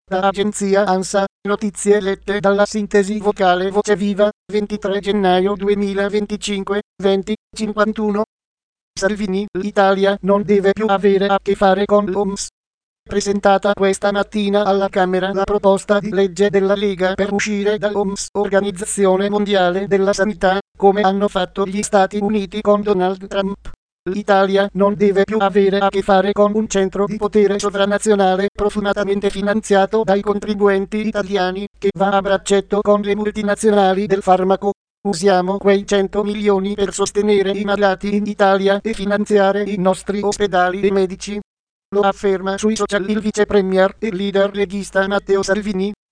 Da agenzia ANSA, notizie lette dalla sintesi vocale Voce Viva, 23 gennaio 2025, 20:51. Salvini, l'Italia non deve più avere a che fare con l'OMS. Presentata questa mattina alla Camera la proposta di legge della Lega per uscire dall'OMS, Organizzazione Mondiale della Sanità, come hanno fatto gli Stati Uniti con Donald Trump. L'Italia non deve più avere a che fare con un centro di potere sovranazionale profumatamente finanziato dai contribuenti italiani, che va a braccetto con le multinazionali del farmaco. Usiamo quei 100 milioni per sostenere i malati in Italia e finanziare i nostri ospedali e medici. Lo afferma sui social il vice premier e leader leghista Matteo Salvini.